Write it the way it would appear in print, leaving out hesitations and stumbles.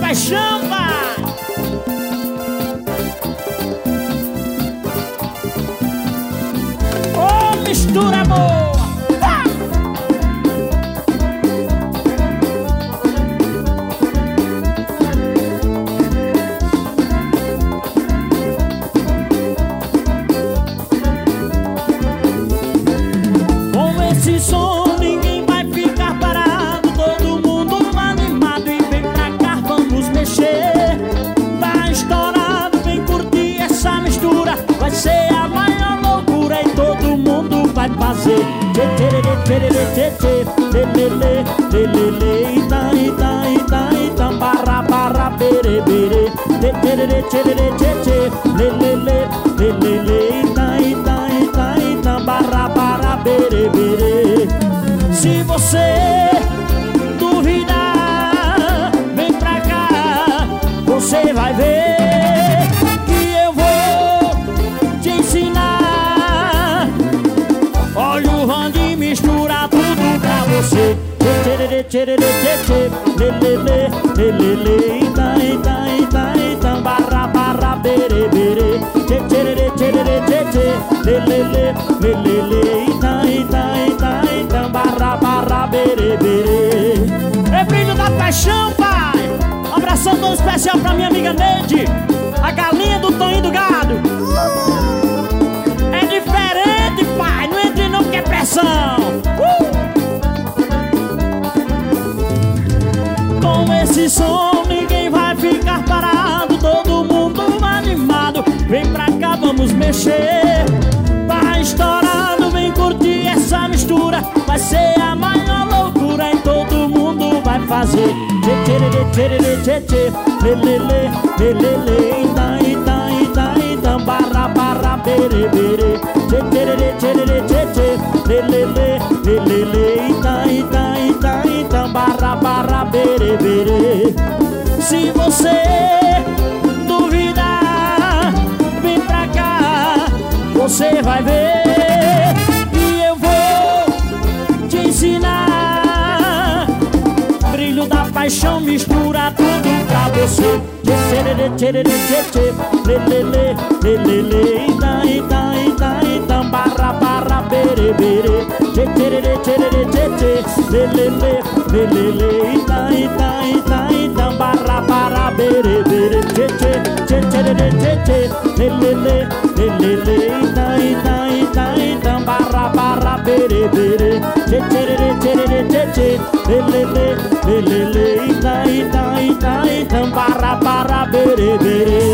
paixão, vai! Oh, mistura boa! Com esse som ninguém vai ficar parado, todo mundo animado e vem pra cá, vamos mexer. Tá estourado, vem curtir essa mistura, vai ser a maior loucura e todo mundo vai fazer. Tchê tchererê tchererê tchê tchê, lelele, lelele, ita ita ita ita, barra barra bere bere. Tchê tchererê tchererê tchê tchê, lelele, lelele, ita ita ita ita, barra barra bere bere. Se você duvidar, vem pra cá, você vai ver que eu vou te ensinar. Olha o Randy mistura tudo pra você. Tchererê tchererê tchê tchê, lelele, lelele, ita ita ita ita, barra barra bere bere. Tchererê tchererê tchê tchê, lelele, lelele, ita ita ita ita, barra barra bere bere. É brilho da paixão, pai! Um abração todo especial pra minha amiga Neide, a galinha do Toninho do Gado. É diferente, pai, não entre não que é pressão. Com esse som ninguém vai ficar parado, todo mundo animado, vem pra cá, vamos mexer. Tá estourado, vem curtir essa mistura, vai ser a maior loucura e todo mundo vai fazer. Tchê tchererê tchererê tchê tchê, lelele, lelele, ita ita ita ita, barra barra bere bere. Tchê tchererê tchererê tchê tchê, lelele, lelele, ita ita ita ita, barra barra bere bere. Se você duvidar, vem pra cá, você vai ver e eu vou te ensinar. Brilho da paixão mistura tudo pra você. Tchererê tchererê tchê tchê, lelele, lelele, ita ita ita ita, barra barra bere bere. Tchererê tchererê tchê tchê, lelele, lelele, ita ita ita ita, barra barra bere bere. Tchererê tchê tchê, lelele, lelele, ita ita ita ita, barra barra bere bere. Tchererê tchererê tchê tchê, lelele, lelele, ita ita ita ita, barra barra bere bere.